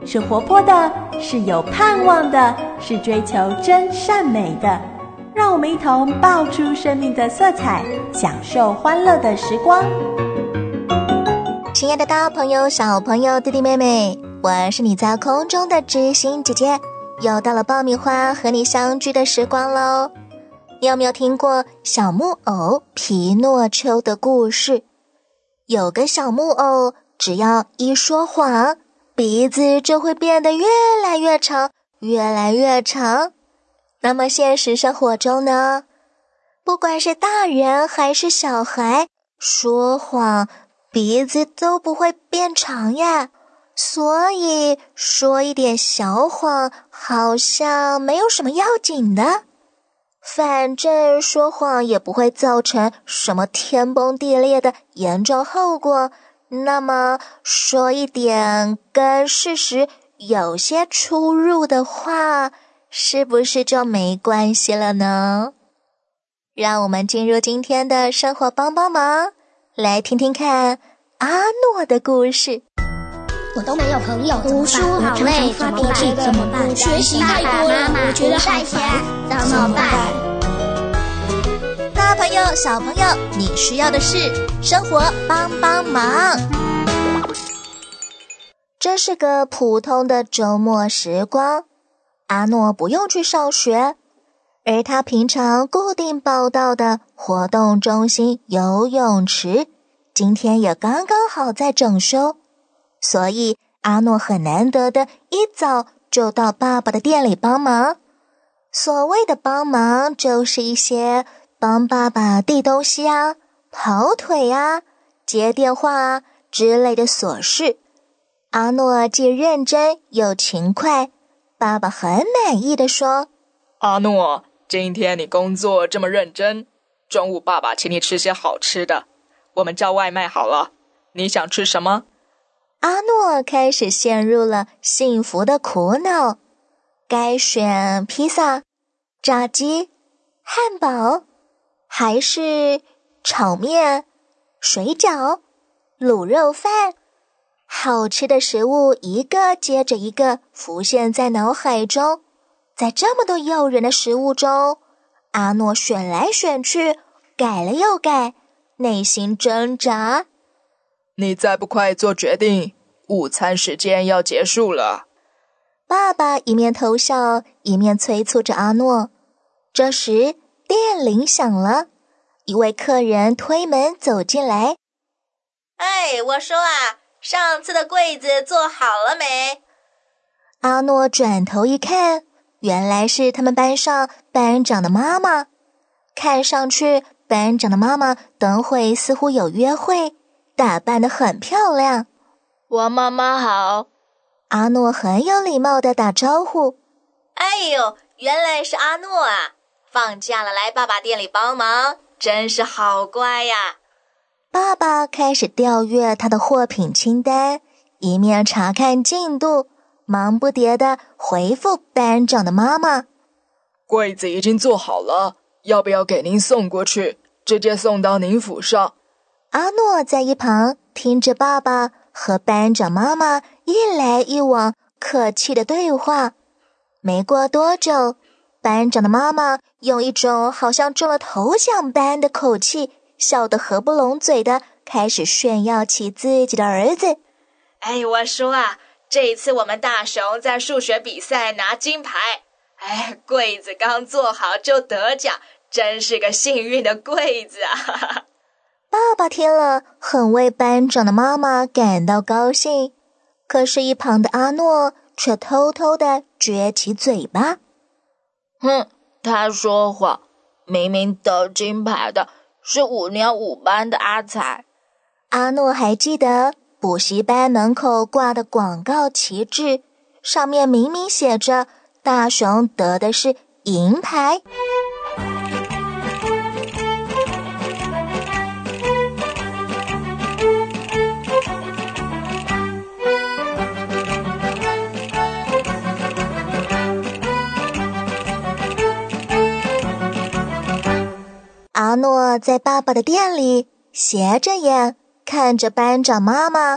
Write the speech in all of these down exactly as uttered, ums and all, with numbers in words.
是活泼的，是有盼望的，是追求真善美的。让我们一同爆出生命的色彩，享受欢乐的时光。 亲爱的大朋友、小朋友、弟弟妹妹，我是你在空中的知心姐姐，又到了爆米花和你相聚的时光咯。你有没有听过小木偶皮诺丘的故事？有个小木偶，只要一说谎，鼻子就会变得越来越长，越来越长。那么现实生活中呢？不管是大人还是小孩，说谎鼻子都不会变长呀。所以说一点小谎好像没有什么要紧的。反正说谎也不会造成什么天崩地裂的严重后果，那么说一点跟事实有些出入的话，是不是就没关系了呢？让我们进入今天的生活帮帮忙，来听听看阿诺的故事。 我都没有朋友，读书好累，怎么办？怎么办？学习太多了，我觉得好烦，怎么办？ 大朋友、小朋友，你需要的是生活帮帮忙。这是个普通的周末时光，阿诺不用去上学，而他平常固定报到的活动中心游泳池，今天也刚刚好在整修。所以阿诺很难得的一早就到爸爸的店里帮忙。所谓的帮忙，就是一些帮爸爸递东西啊、跑腿啊、接电话啊之类的琐事。阿诺既认真又勤快，爸爸很满意地说： 阿诺，今天你工作这么认真，中午爸爸请你吃些好吃的，我们叫外卖好了，你想吃什么？ 阿诺开始陷入了幸福的苦恼，该选披萨、炸鸡、汉堡，还是炒面、水饺、卤肉饭？好吃的食物一个接着一个浮现在脑海中，在这么多诱人的食物中，阿诺选来选去，改了又改，内心挣扎。 你再不快做决定，午餐时间要结束了。 爸爸一面偷笑，一面催促着阿诺。这时电铃响了，一位客人推门走进来。 哎，我说啊，上次的柜子做好了没？ 阿诺转头一看，原来是他们班上班长的妈妈。看上去班长的妈妈等会似乎有约会，打扮得很漂亮。 王妈妈好。 阿诺很有礼貌地打招呼。 哎呦，原来是阿诺啊，放假了来爸爸店里帮忙，真是好乖呀。 爸爸开始调阅他的货品清单，一面查看进度，忙不迭地回复班长的妈妈。 柜子已经做好了，要不要给您送过去，直接送到您府上？ 阿诺在一旁听着爸爸和班长妈妈一来一往客气的对话。没过多久，班长的妈妈用一种好像中了头奖般的口气，笑得合不拢嘴的开始炫耀起自己的儿子。 哎，我说啊，这一次我们大雄在数学比赛拿金牌，哎，柜子刚做好就得奖，真是个幸运的柜子啊。 爸爸听了很为班长的妈妈感到高兴，可是一旁的阿诺却偷偷地撅起嘴巴。 哼，他说谎，明明得金牌的是五年五班的阿才。 阿诺还记得补习班门口挂的广告旗帜，上面明明写着大雄得的是银牌。阿诺在爸爸的店里斜着眼看着班长妈妈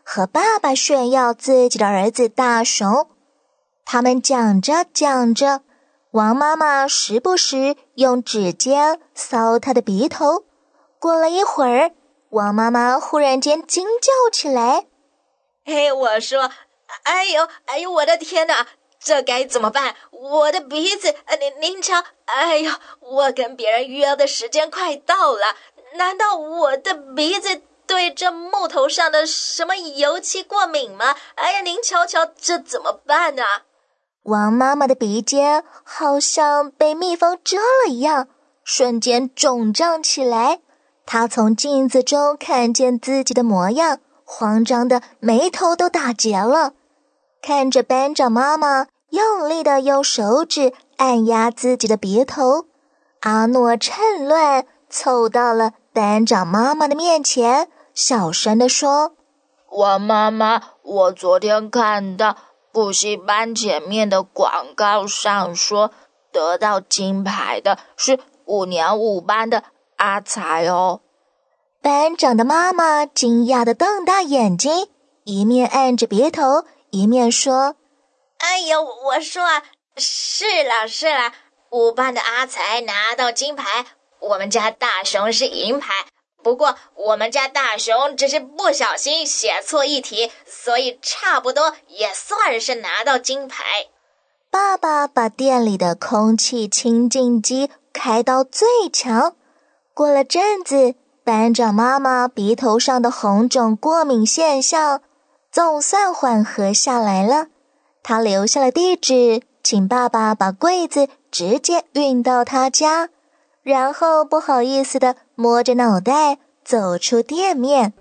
和爸爸炫耀自己的儿子大熊。他们讲着讲着，王妈妈时不时用指尖搔他的鼻头。过了一会儿，王妈妈忽然间惊叫起来： 嘿，我说，哎呦，哎呦，我的天哪，这该怎么办？我的鼻子，您您瞧，哎呦，我跟别人约的时间快到了，难道我的鼻子对这木头上的什么油漆过敏吗？哎呀，您瞧瞧，这怎么办啊？ 王妈妈的鼻尖好像被蜜蜂蛰了一样，瞬间肿胀起来。她从镜子中看见自己的模样，慌张的眉头都打结了。看着班长妈妈用力的用手指按压自己的鼻头，阿诺趁乱凑到了班长妈妈的面前，小声地说： 王妈妈，我昨天看到补习班前面的广告上说，得到金牌的是五年五班的阿才哦。 班长的妈妈惊讶地瞪大眼睛，一面按着鼻头，一面说： 哎呦，我说啊，是啦是啦，五班的阿才拿到金牌，我们家大熊是银牌。不过我们家大熊只是不小心写错一题，所以差不多也算是拿到金牌。 爸爸把店里的空气清净机开到最强。过了阵子，班长妈妈鼻头上的红肿过敏现象总算缓和下来了。她留下了地址，请爸爸把柜子直接运到他家，然后不好意思地摸着脑袋走出店面。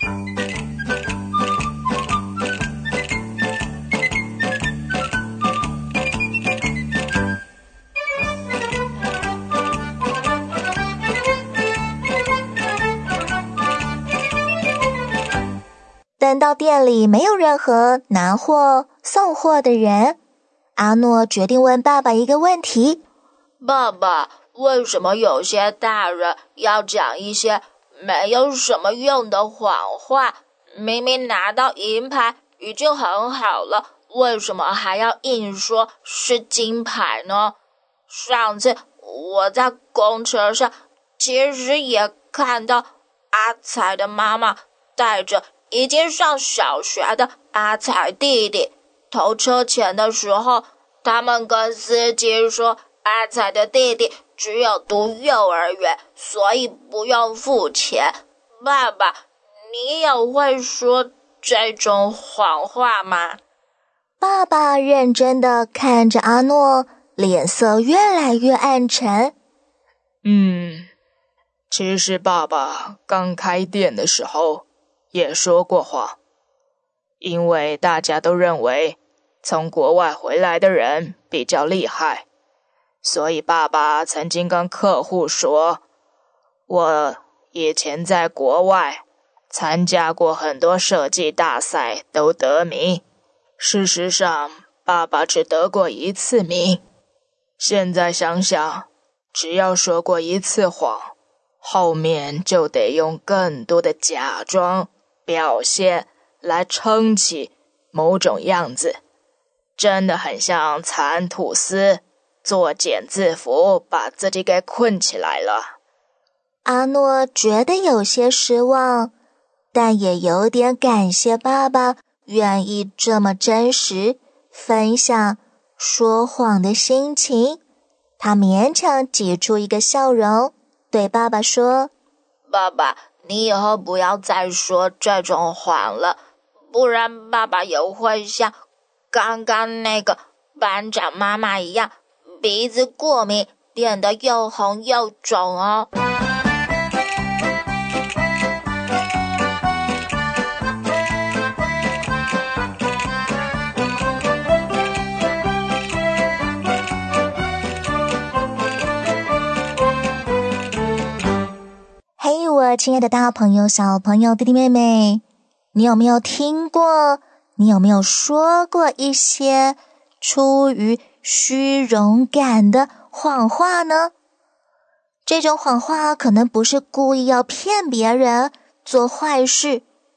等到店里没有任何拿货送货的人，阿诺决定问爸爸一个问题： 爸爸，为什么有些大人要讲一些没有什么用的谎话？明明拿到银牌已经很好了，为什么还要硬说是金牌呢？上次我在公车上其实也看到阿才的妈妈带着已经上小学的阿才弟弟，投车钱的时候，他们跟司机说阿才的弟弟只有读幼儿园，所以不用付钱。爸爸，你也会说这种谎话吗？ 爸爸认真地看着阿诺，脸色越来越暗沉。 嗯，其实爸爸刚开店的时候也说过谎，因为大家都认为从国外回来的人比较厉害，所以爸爸曾经跟客户说，我以前在国外参加过很多设计大赛，都得名。事实上，爸爸只得过一次名。现在想想，只要说过一次谎，后面就得用更多的假装表现来撑起某种样子，真的很像蚕吐丝，作茧自缚，把自己给困起来了。 阿诺觉得有些失望，但也有点感谢爸爸愿意这么真实分享说谎的心情。他勉强挤出一个笑容，对爸爸说： 爸爸，你以后不要再说这种谎了，不然爸爸也会像刚刚那个班长妈妈一样，鼻子过敏，变得又红又肿哦。 嘿，我亲爱的大朋友、小朋友、弟弟妹妹，你有没有听过？你有没有说过一些出于虚荣感的谎话呢？这种谎话可能不是故意要骗别人做坏事，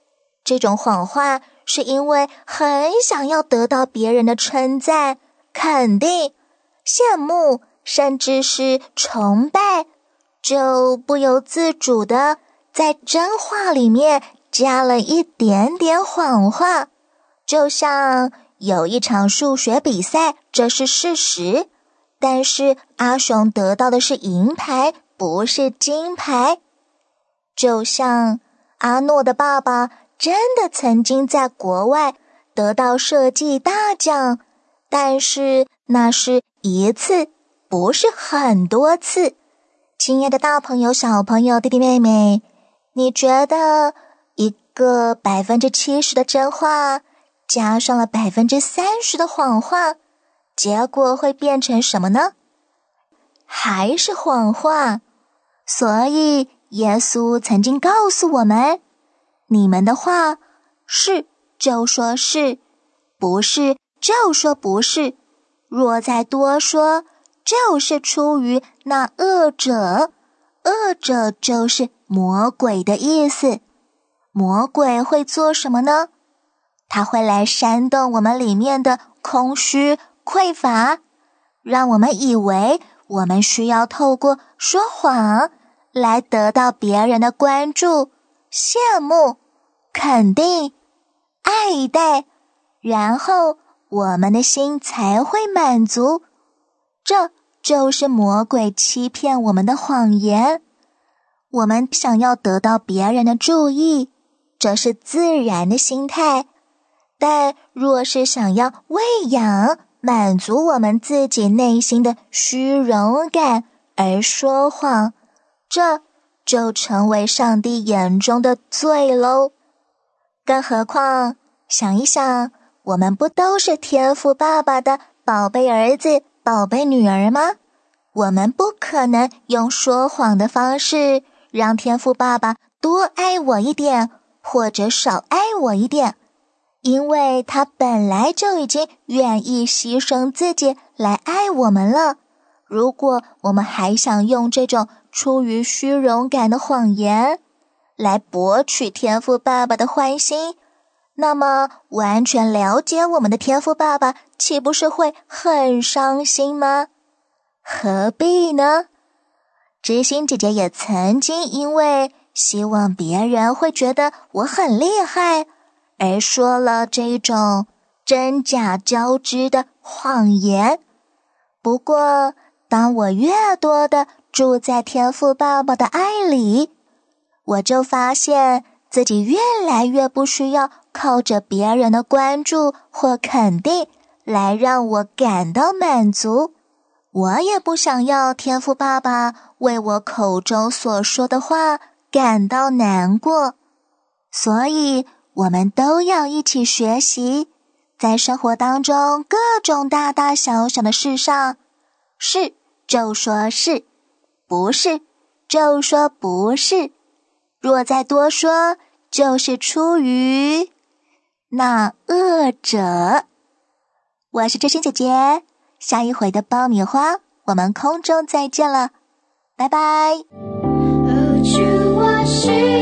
这种谎话是因为很想要得到别人的称赞、肯定、羡慕，甚至是崇拜，就不由自主的在真话里面加了一点点谎话。就像有一场数学比赛，这是事实，但是阿雄得到的是银牌，不是金牌。就像阿诺的爸爸真的曾经在国外得到设计大奖，但是那是一次，不是很多次。亲爱的大朋友、小朋友、弟弟妹妹，你觉得一个百分之七十的真话加上了百分之三十的谎话，结果会变成什么呢？还是谎话。所以耶稣曾经告诉我们，你们的话是就说是，不是就说不是，若再多说，就是出于那恶者。恶者就是魔鬼的意思。魔鬼会做什么呢？他会来煽动我们里面的空虚、匮乏，让我们以为我们需要透过说谎来得到别人的关注、羡慕、肯定、爱戴，然后我们的心才会满足。这就是魔鬼欺骗我们的谎言。我们想要得到别人的注意，这是自然的心态。但若是想要喂养、满足我们自己内心的虚荣感而说谎，这就成为上帝眼中的罪喽。更何况，想一想，我们不都是天父爸爸的宝贝儿子、宝贝女儿吗？我们不可能用说谎的方式让天父爸爸多爱我一点，或者少爱我一点，因为他本来就已经愿意牺牲自己来爱我们了。如果我们还想用这种出于虚荣感的谎言来博取天父爸爸的欢心，那么完全了解我们的天父爸爸岂不是会很伤心吗？何必呢？知心姐姐也曾经因为希望别人会觉得我很厉害，而说了这种真假交织的谎言。不过当我越多的住在天父爸爸的爱里，我就发现自己越来越不需要靠着别人的关注或肯定来让我感到满足。我也不想要天父爸爸为我口中所说的话感到难过。所以我们都要一起学习，在生活当中各种大大小小的事上，是就说是，不是就说不是，若再多说，就是出于那恶者。我是知心姐姐，下一回的爆米花，我们空中再见了，拜拜。 主，我是